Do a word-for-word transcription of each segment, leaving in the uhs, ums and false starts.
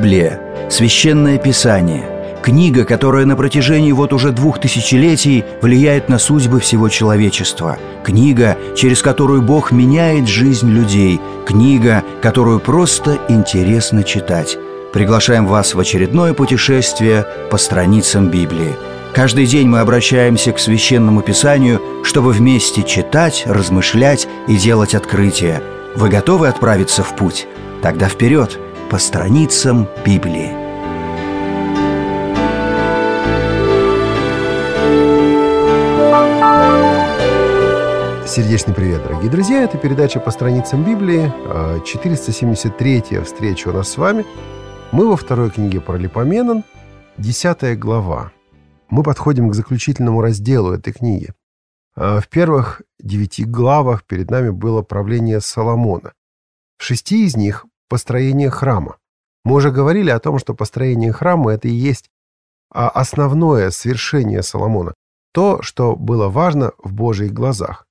Библия – священное писание, книга, которая на протяжении вот уже двух тысячелетий влияет на судьбы всего человечества, книга, через которую Бог меняет жизнь людей, книга, которую просто интересно читать. Приглашаем вас в очередное путешествие по страницам Библии. Каждый день мы обращаемся к Священному Писанию, чтобы вместе читать, размышлять и делать открытия. Вы готовы отправиться в путь? Тогда вперед, по страницам Библии. Сердечный привет, дорогие друзья! Это передача «По страницам Библии». четыреста семьдесят третья встреча у нас с вами. Мы во второй книге Паралипоменон, десятая глава. Мы подходим к заключительному разделу этой книги. В первых девяти главах перед нами было правление Соломона. В шести из них – построение храма. Мы уже говорили о том, что построение храма – это и есть основное свершение Соломона, то, что было важно в Божьих глазах.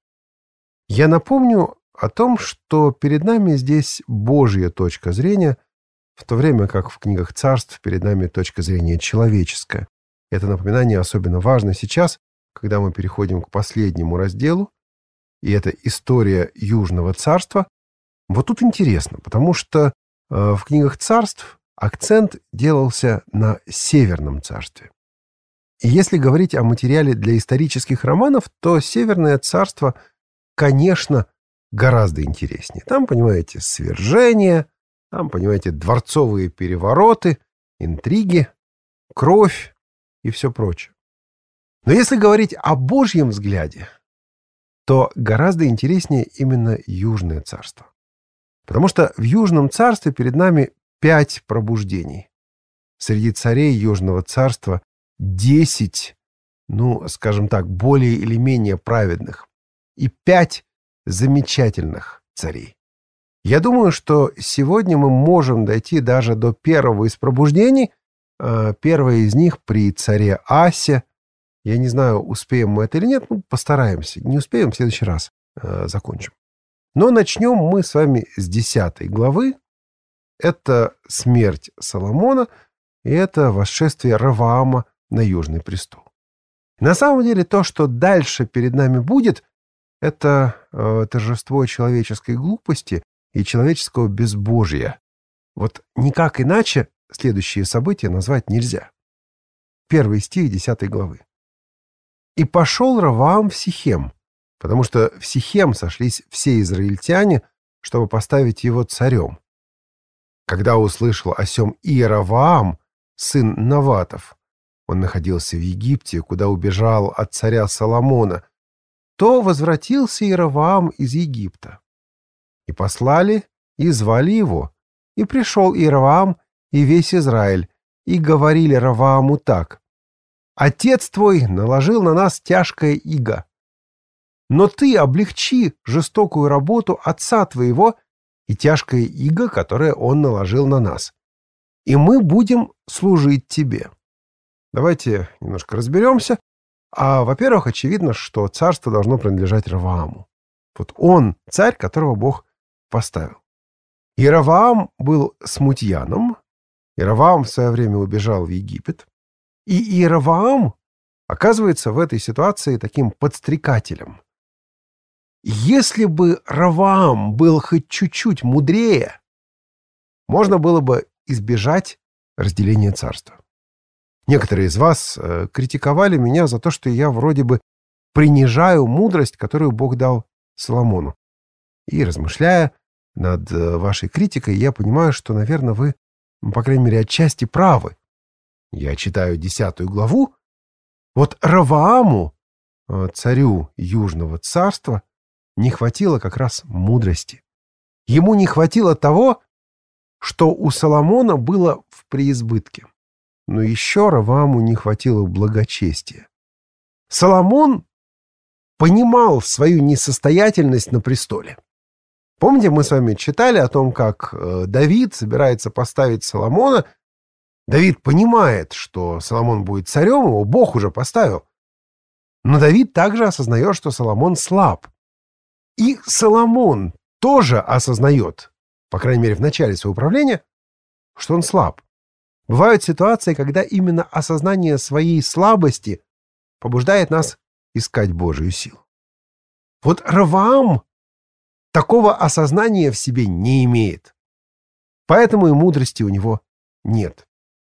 Я напомню о том, что перед нами здесь Божья точка зрения, в то время как в книгах царств перед нами точка зрения человеческая. Это напоминание особенно важно сейчас, когда мы переходим к последнему разделу, и это история Южного царства. Вот тут интересно, потому что э, в книгах царств акцент делался на Северном царстве. И если говорить о материале для исторических романов, то Северное царство, конечно, гораздо интереснее. Там, понимаете, свержение, там, понимаете, дворцовые перевороты, интриги, кровь и все прочее. Но если говорить о Божьем взгляде, то гораздо интереснее именно Южное царство. Потому что в Южном царстве перед нами пять пробуждений. Среди царей Южного царства десять, ну, скажем так, более или менее праведных, и пять замечательных царей. Я думаю, что сегодня мы можем дойти даже до первого из пробуждений. Первое из них при царе Асе. Я не знаю, успеем мы это или нет, ну, постараемся. Не успеем, в следующий раз э, закончим. Но начнем мы с вами с десятой главы. Это смерть Соломона, и это восшествие Ровоама на Южный престол. На самом деле, то, что дальше перед нами будет, это э, торжество человеческой глупости и человеческого безбожия. Вот никак иначе следующие события назвать нельзя. Первый стих десятой главы. «И пошел Ровоам в Сихем, потому что в Сихем сошлись все израильтяне, чтобы поставить его царем. Когда услышал о сем Иеровоам, сын Наватов, он находился в Египте, куда убежал от царя Соломона, то возвратился Иеровоам из Египта. И послали, и звали его, и пришел Иеровоам и весь Израиль, и говорили Ровоаму так: «Отец твой наложил на нас тяжкое иго, но ты облегчи жестокую работу отца твоего и тяжкое иго, которое он наложил на нас, и мы будем служить тебе». Давайте немножко разберемся. А, во-первых, очевидно, что царство должно принадлежать Ровоаму. Вот он царь, которого Бог поставил. И Ровоам был смутьяном. Иеровоам в свое время убежал в Египет. И Иеровоам оказывается в этой ситуации таким подстрекателем. Если бы Ровоам был хоть чуть-чуть мудрее, можно было бы избежать разделения царства. Некоторые из вас э, критиковали меня за то, что я вроде бы принижаю мудрость, которую Бог дал Соломону. И размышляя над э, вашей критикой, я понимаю, что, наверное, вы, ну, по крайней мере, отчасти правы. Я читаю десятую главу. Вот Ровоаму, э, царю Южного царства, не хватило как раз мудрости. Ему не хватило того, что у Соломона было в преизбытке. Но еще Ровоаму не хватило благочестия. Соломон понимал свою несостоятельность на престоле. Помните, мы с вами читали о том, как Давид собирается поставить Соломона. Давид понимает, что Соломон будет царем, его Бог уже поставил. Но Давид также осознает, что Соломон слаб. И Соломон тоже осознает, по крайней мере, в начале своего правления, что он слаб. Бывают ситуации, когда именно осознание своей слабости побуждает нас искать Божию силу. Вот Раваам такого осознания в себе не имеет. Поэтому и мудрости у него нет.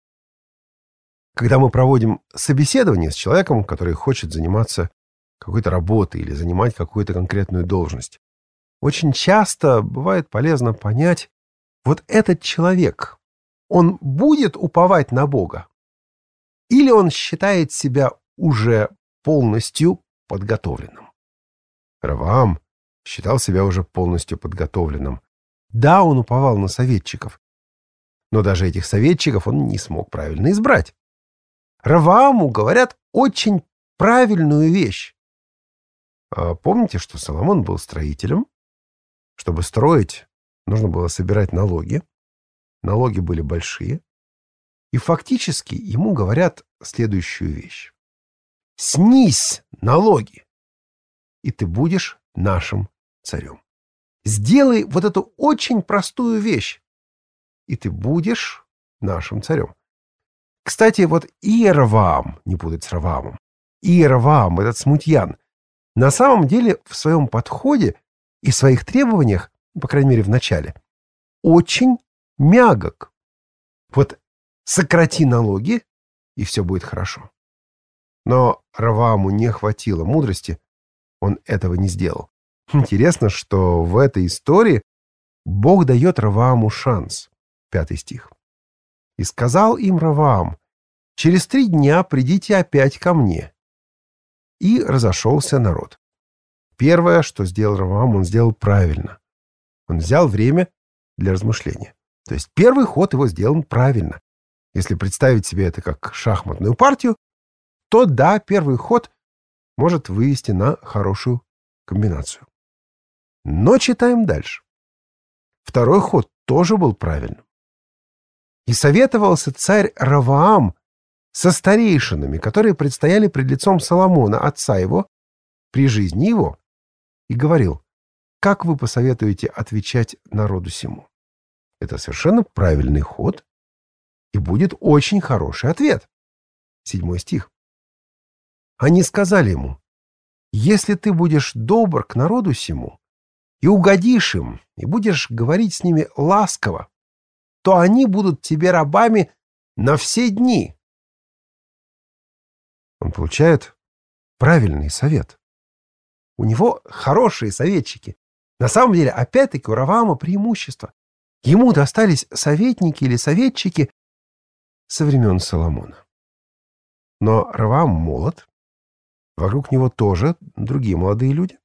Когда мы проводим собеседование с человеком, который хочет заниматься какой-то работой или занимать какую-то конкретную должность, очень часто бывает полезно понять, вот этот человек, он будет уповать на Бога? Или он считает себя уже полностью подготовленным? Раваам считал себя уже полностью подготовленным. Да, он уповал на советчиков, но даже этих советчиков он не смог правильно избрать. Равааму говорят очень правильную вещь. А помните, что Соломон был строителем? Чтобы строить, нужно было собирать налоги. Налоги были большие. И фактически ему говорят следующую вещь. Снизь налоги, и ты будешь нашим царем. Сделай вот эту очень простую вещь, и ты будешь нашим царем. Кстати, вот Иераваам, не путать с Раваамом, Иераваам, этот смутьян, на самом деле в своем подходе и своих требованиях, по крайней мере в начале, очень мягок. Вот сократи налоги, и все будет хорошо. Но Равааму не хватило мудрости, он этого не сделал. Интересно, что в этой истории Бог дает Равааму шанс. Пятый стих. «И сказал им Раваам, через три дня придите опять ко мне». И разошелся народ. Первое, что сделал Раваам, он сделал правильно. Он взял время для размышления. То есть первый ход его сделан правильно. Если представить себе это как шахматную партию, то да, первый ход может вывести на хорошую комбинацию. Но читаем дальше. Второй ход тоже был правильным. И советовался царь Раваам со старейшинами, которые предстояли пред лицом Соломона, отца его, при жизни его, и говорил, как вы посоветуете отвечать народу сему? Это совершенно правильный ход, и будет очень хороший ответ. Седьмой стих. Они сказали ему, если ты будешь добр к народу сему, и угодишь им, и будешь говорить с ними ласково, то они будут тебе рабами на все дни. Он получает правильный совет. У него хорошие советчики. На самом деле, опять-таки, у Раваама преимущество. Ему достались советники или советчики со времен Соломона. Но Раваам молод. Вокруг него тоже другие молодые люди.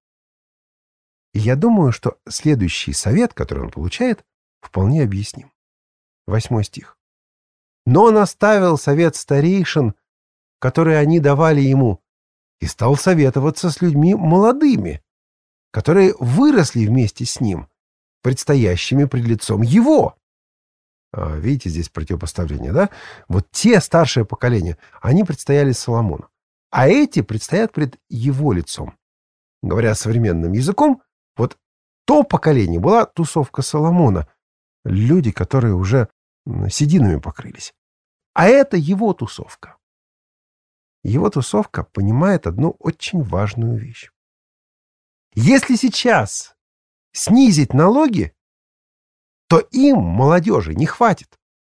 И я думаю, что следующий совет, который он получает, вполне объясним. Восьмой стих. Но он оставил совет старейшин, которые они давали ему, и стал советоваться с людьми молодыми, которые выросли вместе с ним, предстоящими пред лицом его. А, видите, здесь противопоставление, да? Вот те, старшее поколение, они предстояли Соломону, а эти предстоят пред его лицом. Говоря современным языком, вот то поколение была тусовка Соломона, люди, которые уже сединами покрылись. А это его тусовка. Его тусовка понимает одну очень важную вещь. Если сейчас снизить налоги, то им, молодежи, не хватит.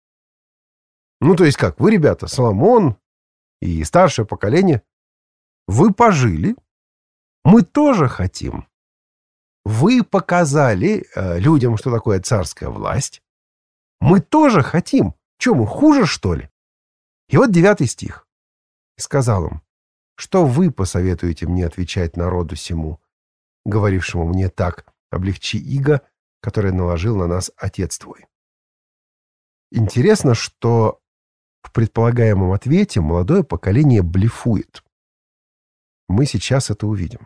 Ну, то есть как, вы, ребята, Соломон и старшее поколение, вы пожили, мы тоже хотим. Вы показали э, людям, что такое царская власть. Мы тоже хотим. Че, мы хуже, что ли? И вот девятый стих. Сказал им, что вы посоветуете мне отвечать народу сему, говорившему мне так, облегчи иго, которое наложил на нас отец твой. Интересно, что в предполагаемом ответе молодое поколение блефует. Мы сейчас это увидим.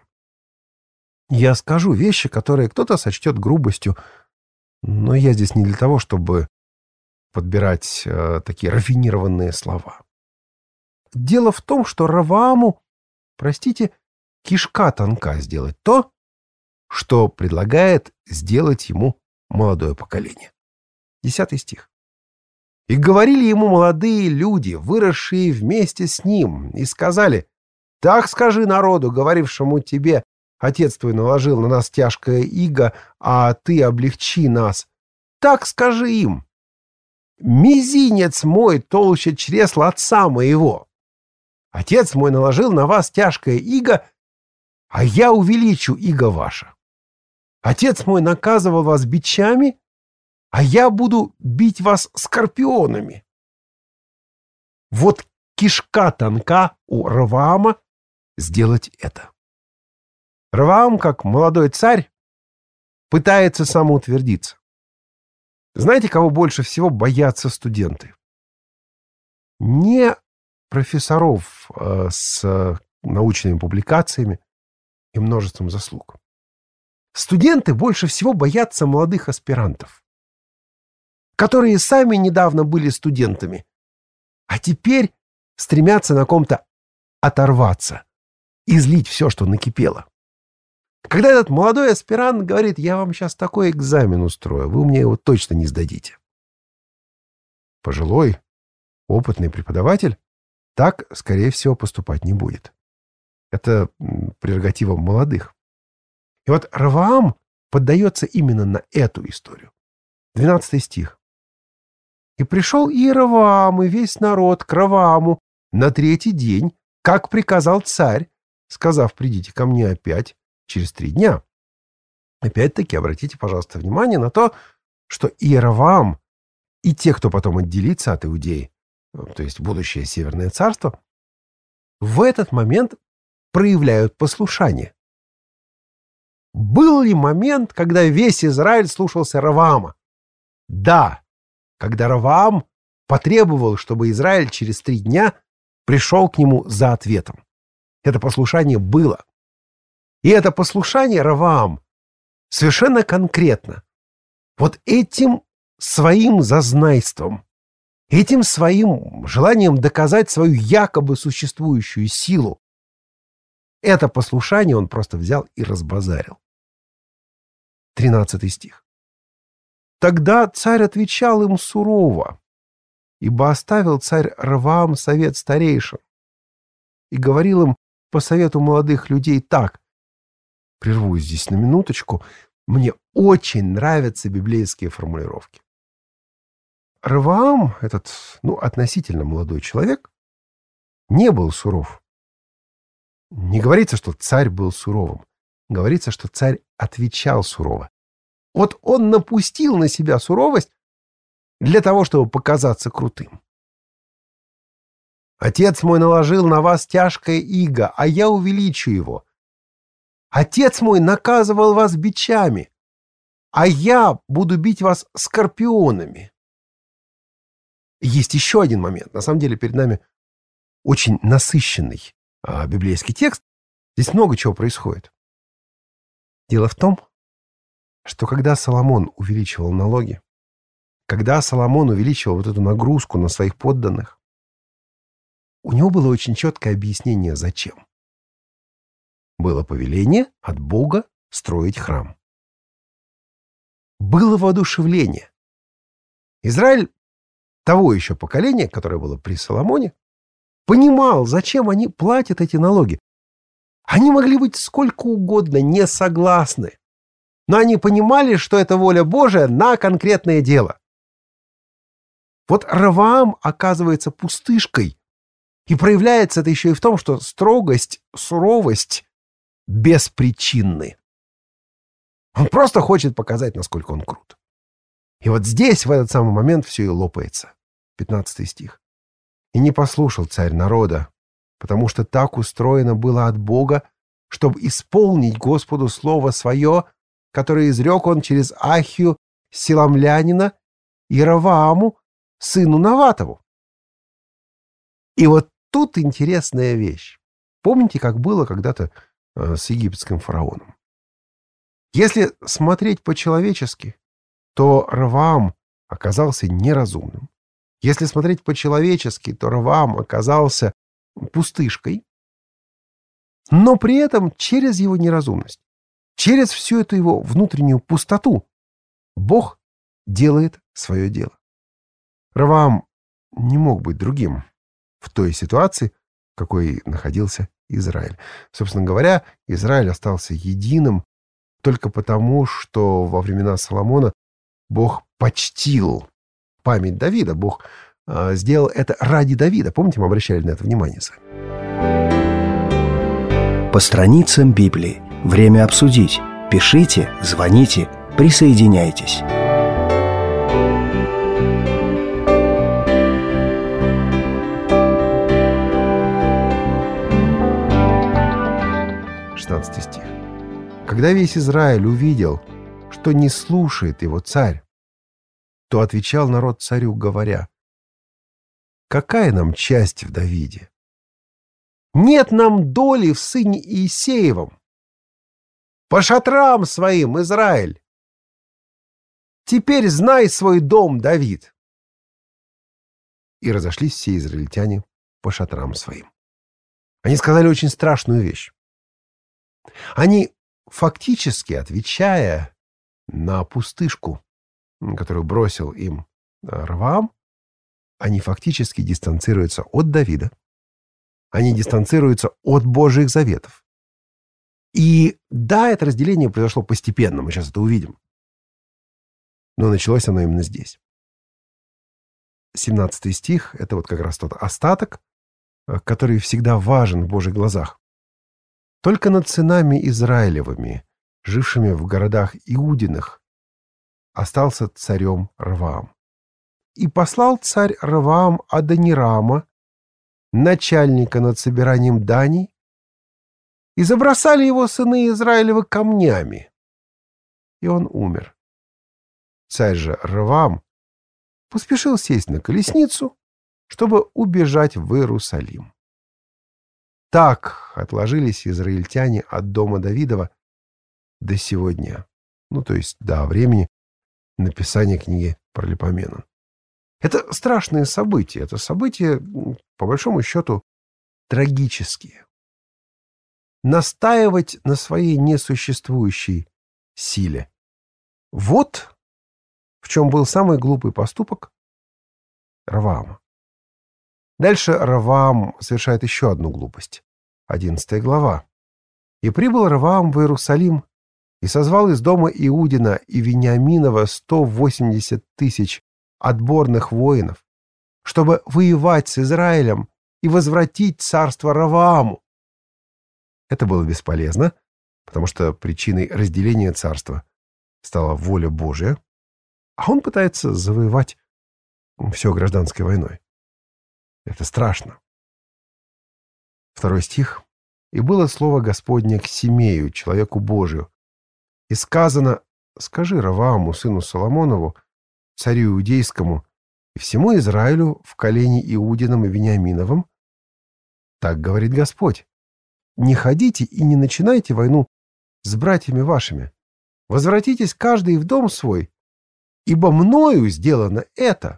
Я скажу вещи, которые кто-то сочтет грубостью, но я здесь не для того, чтобы подбирать э, такие рафинированные слова. Дело в том, что Равааму, простите, кишка тонка сделать то, что предлагает сделать ему молодое поколение. Десятый стих. И говорили ему молодые люди, выросшие вместе с ним, и сказали: «Так скажи народу, говорившему тебе: Отец твой наложил на нас тяжкое иго, а ты облегчи нас. Так скажи им: мизинец мой толще чресла отца моего. Отец мой наложил на вас тяжкое иго, а я увеличу иго ваше. Отец мой наказывал вас бичами, а я буду бить вас скорпионами». Вот кишка тонка у Ровоама сделать это. Ровоам, как молодой царь, пытается самоутвердиться. Знаете, кого больше всего боятся студенты? Не профессоров э, с научными публикациями и множеством заслуг. Студенты больше всего боятся молодых аспирантов, которые сами недавно были студентами, а теперь стремятся на ком-то оторваться, излить все, что накипело. Когда этот молодой аспирант говорит: «Я вам сейчас такой экзамен устрою, вы мне его точно не сдадите». Пожилой, опытный преподаватель так, скорее всего, поступать не будет. Это прерогатива молодых. И вот Ровоам поддается именно на эту историю. двенадцатый стих. «И пришел Иеровоам и весь народ к Ровоаму на третий день, как приказал царь, сказав: придите ко мне опять через три дня». Опять-таки, обратите, пожалуйста, внимание на то, что Иеровоам и те, кто потом отделится от Иудеи, то есть будущее Северное царство, в этот момент проявляют послушание. Был ли момент, когда весь Израиль слушался Ровоама? Да, когда Ровоам потребовал, чтобы Израиль через три дня пришел к нему за ответом. Это послушание было. И это послушание Ровоам совершенно конкретно вот этим своим зазнайством, этим своим желанием доказать свою якобы существующую силу, это послушание он просто взял и разбазарил. тринадцатый стих. «Тогда царь отвечал им сурово, ибо оставил царь Ровоам совет старейшин, и говорил им по совету молодых людей так». Прервусь здесь на минуточку. Мне очень нравятся библейские формулировки. Ровоам, этот, ну, относительно молодой человек, не был суров. Не говорится, что царь был суровым. Говорится, что царь отвечал сурово. Вот он напустил на себя суровость для того, чтобы показаться крутым. «Отец мой наложил на вас тяжкое иго, а я увеличу его. Отец мой наказывал вас бичами, а я буду бить вас скорпионами». Есть еще один момент. На самом деле перед нами очень насыщенный а, библейский текст. Здесь много чего происходит. Дело в том, что когда Соломон увеличивал налоги, когда Соломон увеличивал вот эту нагрузку на своих подданных, у него было очень четкое объяснение, зачем. Было повеление от Бога строить храм. Было воодушевление. Израиль того еще поколения, которое было при Соломоне, понимал, зачем они платят эти налоги. Они могли быть сколько угодно не согласны, но они понимали, что это воля Божия на конкретное дело. Вот Ровоам оказывается пустышкой, и проявляется это еще и в том, что строгость, суровость беспричинны. Он просто хочет показать, насколько он крут. И вот здесь, в этот самый момент, все и лопается. пятнадцатый стих. «И не послушал царь народа, потому что так устроено было от Бога, чтобы исполнить Господу слово свое, которое изрек он через Ахию Силамлянина и Ровоаму, сыну Наватову». И вот тут интересная вещь. Помните, как было когда-то э, с египетским фараоном? Если смотреть по-человечески, то Ровоам оказался неразумным. Если смотреть по-человечески, то Ровоам оказался пустышкой, но при этом через его неразумность, через всю эту его внутреннюю пустоту, Бог делает свое дело. Ровоам не мог быть другим в той ситуации, в какой находился Израиль. Собственно говоря, Израиль остался единым только потому, что во времена Соломона Бог почтил память Давида. Бог э, сделал это ради Давида. Помните, мы обращали на это внимание с вами? По страницам Библии. Время обсудить. Пишите, звоните, присоединяйтесь. шестнадцатый стих. Когда весь Израиль увидел, что не слушает его царь, то отвечал народ царю, говоря: «Какая нам часть в Давиде? Нет нам доли в сыне Иисеевом. По шатрам своим, Израиль! Теперь знай свой дом, Давид!» И разошлись все израильтяне по шатрам своим. Они сказали очень страшную вещь. Они, фактически отвечая на пустышку, которую бросил им Ровоам, они фактически дистанцируются от Давида, они дистанцируются от Божьих заветов. И да, это разделение произошло постепенно, мы сейчас это увидим. Но началось оно именно здесь. семнадцатый стих — это вот как раз тот остаток, который всегда важен в Божьих глазах. Только над сынами Израилевыми, жившими в городах Иудиных, остался царем Ровоам. И послал царь Ровоам Адонирама, начальника над собиранием даний, и забросали его сыны Израилевы камнями, и он умер. Царь же Ровоам поспешил сесть на колесницу, чтобы убежать в Иерусалим. Так отложились израильтяне от дома Давидова до сего дня. Ну, то есть до времени написания книги Паралипоменон. Это страшные события. Это события, по большому счету, трагические. Настаивать на своей несуществующей силе. Вот в чем был самый глупый поступок Ровоама. Дальше Ровоам совершает еще одну глупость. Одиннадцатая глава. «И прибыл Ровоам в Иерусалим, и созвал из дома Иудина и Вениаминова сто восемьдесят тысяч отборных воинов, чтобы воевать с Израилем и возвратить царство Ровоаму». Это было бесполезно, потому что причиной разделения царства стала воля Божия, а он пытается завоевать все гражданской войной. Это страшно. Второй стих. «И было слово Господне к Симею, человеку Божию, и сказано: скажи Ровоаму, сыну Соломонову, царю иудейскому, и всему Израилю в колене Иудином и Вениаминовом, так говорит Господь: не ходите и не начинайте войну с братьями вашими. Возвратитесь каждый в дом свой, ибо мною сделано это».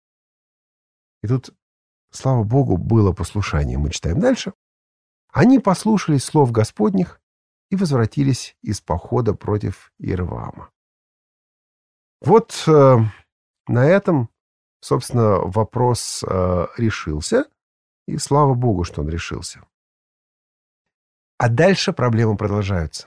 И тут, слава Богу, было послушание. Мы читаем дальше. «Они послушались слов Господних и возвратились из похода против Иеровоама». Вот э, на этом, собственно, вопрос э, решился, и слава Богу, что он решился. А дальше проблемы продолжаются.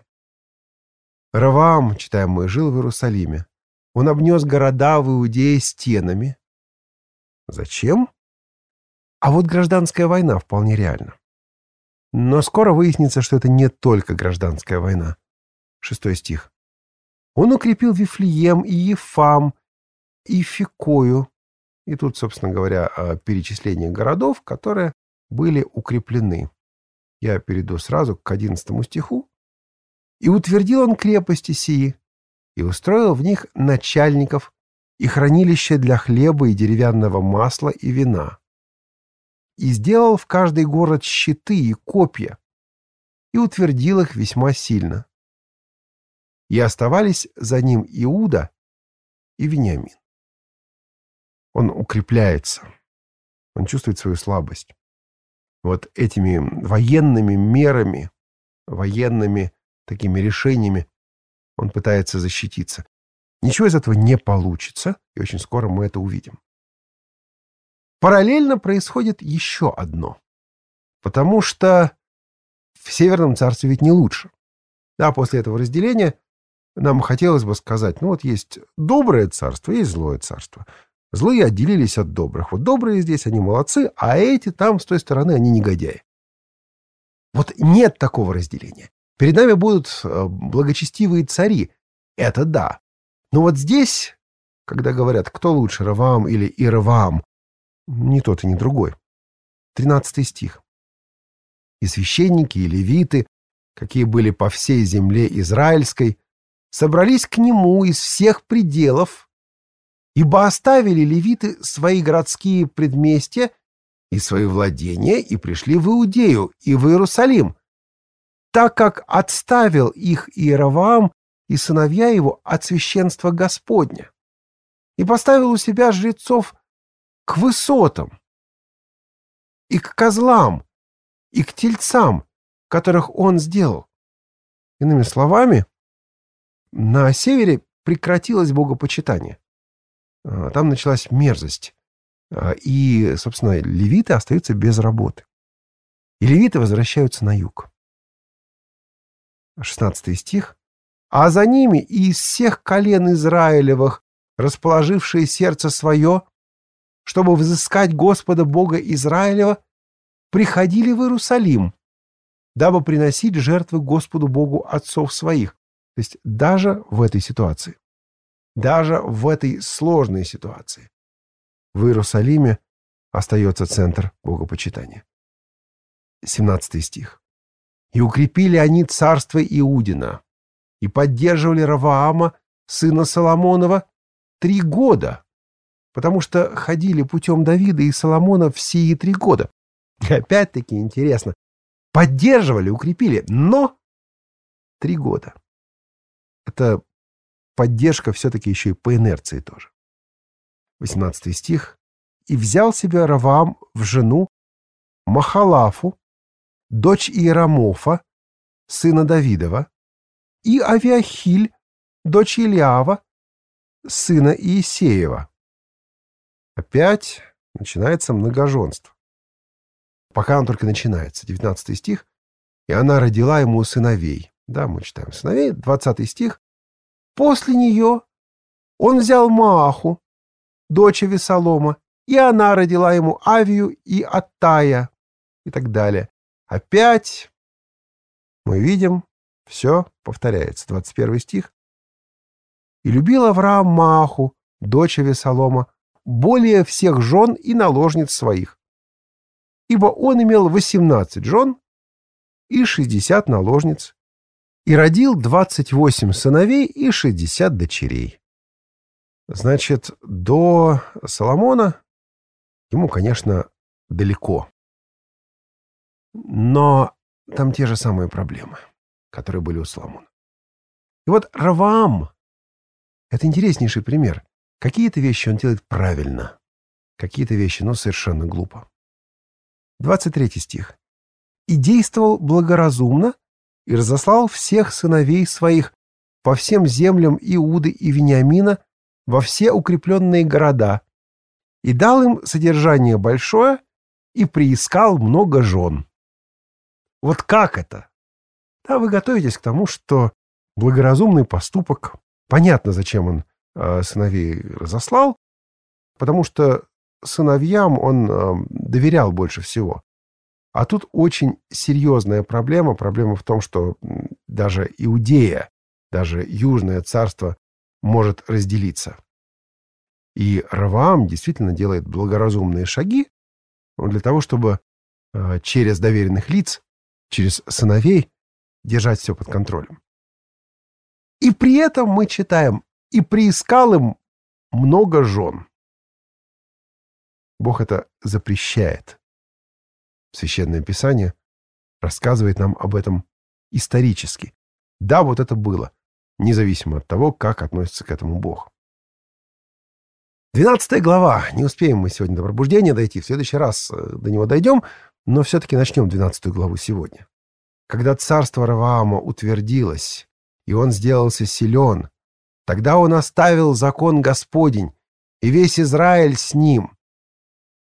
Ровоам, читаем мы, жил в Иерусалиме. Он обнес города в Иудее стенами. Зачем? А вот гражданская война вполне реальна. Но скоро выяснится, что это не только гражданская война. Шестой стих. «Он укрепил Вифлеем и Ефам, и Фикою». И тут, собственно говоря, перечисление городов, которые были укреплены. Я перейду сразу к одиннадцатому стиху. «И утвердил он крепости сии, и устроил в них начальников и хранилище для хлеба и деревянного масла и вина. И сделал в каждый город щиты и копья, и утвердил их весьма сильно. И оставались за ним Иуда и Вениамин». Он укрепляется, он чувствует свою слабость. Вот этими военными мерами, военными такими решениями он пытается защититься. Ничего из этого не получится, и очень скоро мы это увидим. параллельно происходит еще одно. Потому что в Северном царстве ведь не лучше. Да, после этого разделения нам хотелось бы сказать, ну вот есть доброе царство, есть злое царство. Злые отделились от добрых. Вот добрые здесь, они молодцы, а эти там, с той стороны, они негодяи. Вот нет такого разделения. Перед нами будут благочестивые цари. Это да. Но вот здесь, когда говорят, кто лучше, Ровоам или Ировоам, ни тот и ни другой. тринадцатый стих. «И священники, и левиты, какие были по всей земле израильской, собрались к нему из всех пределов, ибо оставили левиты свои городские предместья и свои владения и пришли в Иудею и в Иерусалим, так как отставил их Иеровоам и сыновья его от священства Господня, и поставил у себя жрецов к высотам, и к козлам, и к тельцам, которых он сделал». Иными словами, на севере прекратилось богопочитание. Там началась мерзость. И, собственно, левиты остаются без работы. И левиты возвращаются на юг. шестнадцатый стих. «А за ними и из всех колен Израилевых, расположившие сердце свое, чтобы взыскать Господа Бога Израилева, приходили в Иерусалим, дабы приносить жертвы Господу Богу отцов своих». То есть даже в этой ситуации, даже в этой сложной ситуации в Иерусалиме остается центр богопочитания. семнадцатый стих. «И укрепили они царство Иудина, и поддерживали Ровоама, сына Соломонова, три года, потому что ходили путем Давида и Соломона все три года». И опять-таки интересно. Поддерживали, укрепили, но три года. Это поддержка все-таки еще и по инерции тоже. восемнадцатый стих. «И взял себе Ровоам в жену Махалафу, дочь Иерамофа, сына Давидова, и Авиахиль, дочь Илиава, сына Иисеева». Опять начинается многоженство. Пока он только начинается. девятнадцатый стих. «И она родила ему сыновей». Да, мы читаем сыновей. двадцатый стих. «После нее он взял Мааху, дочь Авесолома, и она родила ему Авию и Аттая». И так далее. Опять мы видим, все повторяется. двадцать первый стих. «И любил Авраам Мааху, дочь Авесолома, более всех жен и наложниц своих, ибо он имел восемнадцать жен и шестьдесят наложниц, и родил двадцать восемь сыновей и шестьдесят дочерей». Значит, до Соломона ему, конечно, далеко. Но там те же самые проблемы, которые были у Соломона. И вот Ровоам — это интереснейший пример. Какие-то вещи он делает правильно, какие-то вещи, ну, совершенно глупо. двадцать третий стих. «И действовал благоразумно, и разослал всех сыновей своих по всем землям Иуды и Вениамина во все укрепленные города, и дал им содержание большое, и приискал много жен». Вот как это? Да, вы готовитесь к тому, что благоразумный поступок, понятно, зачем он э, сыновей разослал, потому что сыновьям он э, доверял больше всего. А тут очень серьезная проблема. Проблема в том, что даже Иудея, даже Южное царство может разделиться. И Ровоам действительно делает благоразумные шаги для того, чтобы э, через доверенных лиц, через сыновей держать все под контролем. И при этом мы читаем: «И приискал им много жен». Бог это запрещает. Священное Писание рассказывает нам об этом исторически. Да, вот это было, независимо от того, как относится к этому Бог. Двенадцатая глава. Не успеем мы сегодня до пробуждения дойти. В следующий раз до него дойдем, но все-таки начнем двенадцатую главу сегодня. «Когда царство Ровоама утвердилось, и он сделался силен, тогда он оставил закон Господень, и весь Израиль с ним.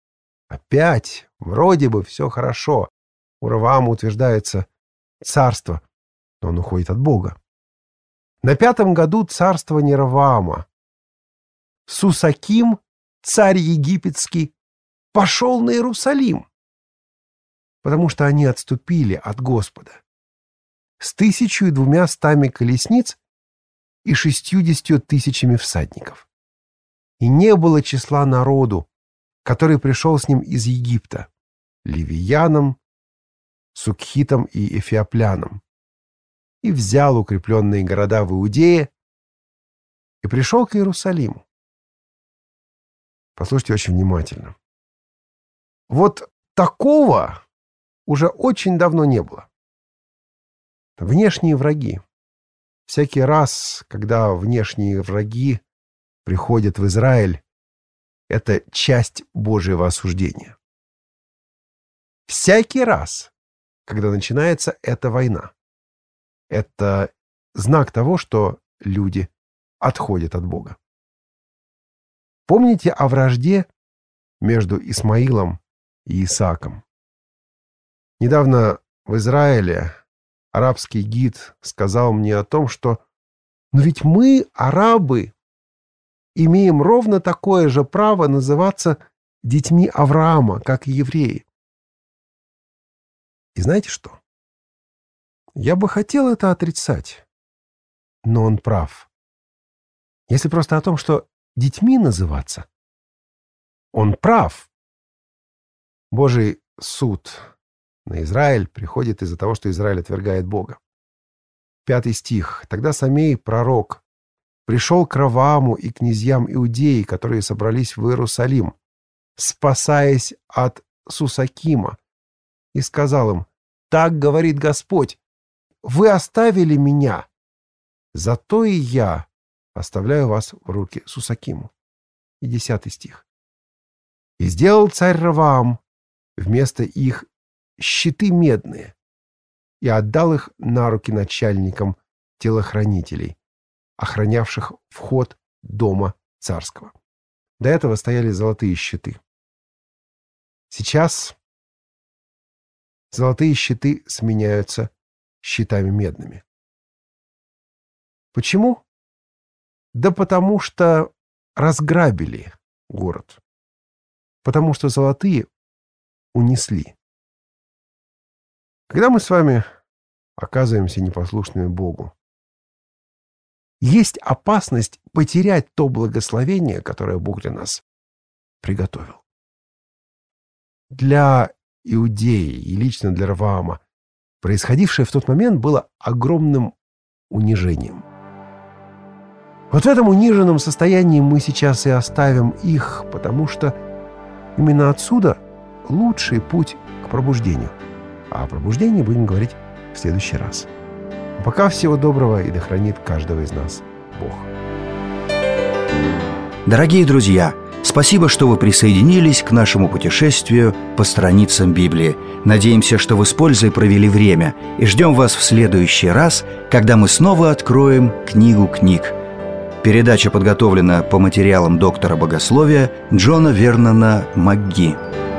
Опять вроде бы все хорошо. У Ровоама утверждается царство, но он уходит от Бога. На пятом году царствования Ровоама Сусаким, царь египетский, пошел на Иерусалим, потому что они отступили от Господа с тысячу и двумя стами колесниц и шестьюдесятью тысячами всадников. И не было числа народу, который пришел с ним из Египта, ливиянам, сукхитам и эфиоплянам, и взял укрепленные города в Иудее и пришел к Иерусалиму. Послушайте очень внимательно. Вот такого уже очень давно не было. Внешние враги. Всякий раз, когда внешние враги приходят в Израиль, это часть Божьего осуждения. Всякий раз, когда начинается эта война, это знак того, что люди отходят от Бога. Помните о вражде между Исмаилом и Исааком? Недавно в Израиле арабский гид сказал мне о том, что «но ведь мы, арабы, имеем ровно такое же право называться детьми Авраама, как и евреи». И знаете что? Я бы хотел это отрицать, но он прав. Если просто о том, что детьми называться, он прав. Божий суд на Израиль приходит из-за того, что Израиль отвергает Бога. Пятый стих. «Тогда Самей, пророк, пришел к Ровоаму и князьям Иудеи, которые собрались в Иерусалим, спасаясь от Сусакима, и сказал им: так говорит Господь, вы оставили меня, зато и я оставляю вас в руки Сусакиму». И десятый стих. «И сделал царь Ровоам вместо их щиты медные и отдал их на руки начальникам телохранителей, охранявших вход дома царского». До этого стояли золотые щиты. Сейчас золотые щиты сменяются щитами медными. Почему? Да потому что разграбили город. Потому что золотые унесли. Когда мы с вами оказываемся непослушными Богу, есть опасность потерять то благословение, которое Бог для нас приготовил. Для Иудеи и лично для Ровоама происходившее в тот момент было огромным унижением. Вот в этом униженном состоянии мы сейчас и оставим их, потому что именно отсюда лучший путь к пробуждению. А о пробуждении будем говорить в следующий раз. А пока всего доброго, и да хранит каждого из нас Бог. Дорогие друзья, спасибо, что вы присоединились к нашему путешествию по страницам Библии. Надеемся, что вы с пользой провели время, и ждем вас в следующий раз, когда мы снова откроем книгу книг. Передача подготовлена по материалам доктора богословия Джона Вернона МакГи.